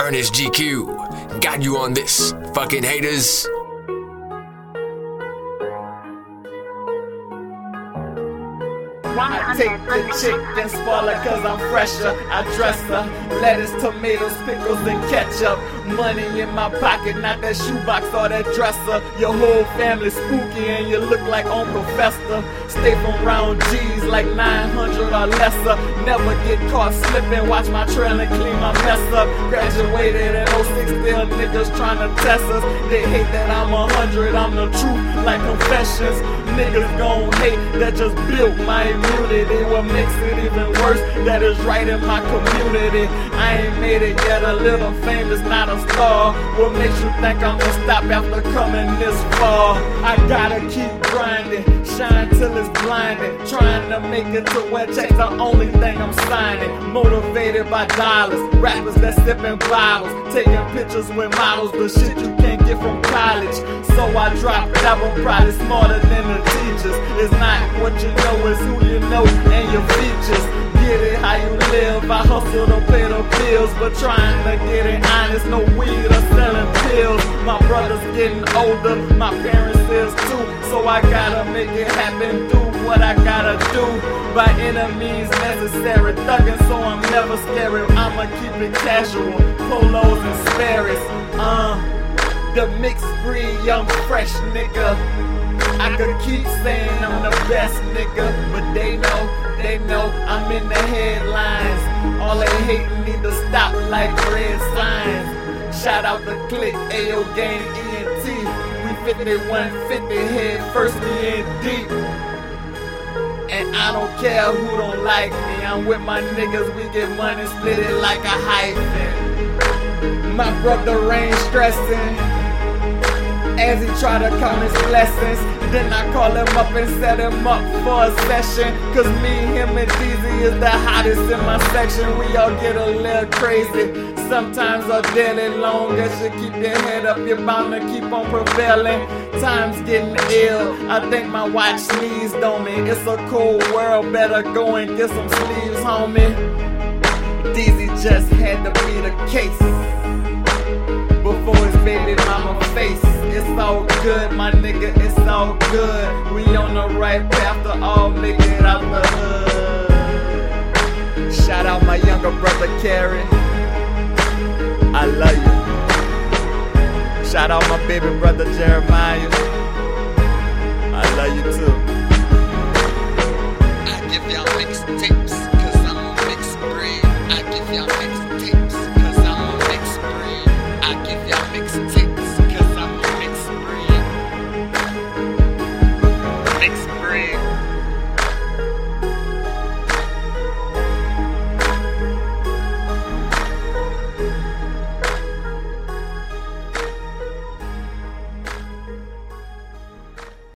Ernest GQ. Got you on this, fucking haters. I take the chick and spoil her cause I'm fresher. I dress her, lettuce, tomatoes, pickles, and ketchup. Money in my pocket, not that shoebox or that dresser. Your whole family spooky and you look like Uncle Fester. Stay from round G's like 900 or lesser. Never get caught slipping, watch my trail and clean my mess up. Graduated in 06, still niggas trying to test us. They hate that I'm 100, I'm the truth like Confessions. Niggas gon' hate that just built my immunity. What makes it even worse, that is right in my community. I ain't made it yet, a little famous, not a star. What makes you think I'm gonna stop after coming this far? I gotta keep grinding, shine till it's blinding. Trying to make it to where checks the only thing I'm signing. Motivated by dollars, rappers that sippin' bottles, taking pictures with models, the shit you can't get from college. So I drop album probably smarter than the teachers. It's not what you know, it's who you know and your features. Get it how you live, I hustle to pay the bills, but trying to get it honest, no weed or selling pills. My brother's getting older, my parents is too, so I gotta make it happen, do what I gotta do. By any means necessary, thuggin' so I'm never scary. I'ma keep it casual, polos and Sperry's. The mixed breed, young fresh nigga. I could keep saying I'm the best nigga, but they know I'm in the headlines. All they hating need to stop like red signs. Shout out the click, AO Gang ENT. We 5150 head first, we in deep. And I don't care who don't like me. I'm with my niggas, we get money, split it like a hyphen. My brother ain't stressing as he try to count his blessings. Then I call him up and set him up for a session. Cause me, him, and DZ is the hottest in my section. We all get a little crazy, sometimes a daily long. That should keep your head up, you're bound to keep on prevailing. Time's getting ill, I think my watch sneezed on me. It's a cold world, better go and get some sleeves, homie. DZ just had to be the case before his baby mama face. It's all good, my nigga, it's all good. We on the right path to all make it out the hood. Shout out my younger brother Kerry, I love you. Shout out my baby brother Jeremiah, I love you too. I give y'all mixtape.